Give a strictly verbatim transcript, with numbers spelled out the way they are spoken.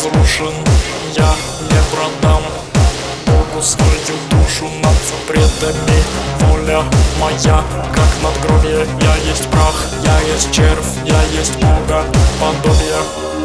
разрушен, я не продам Богу свою душу над запретами. Воля моя, как надгробие, я есть прах, я есть червь, я есть Бога подобие.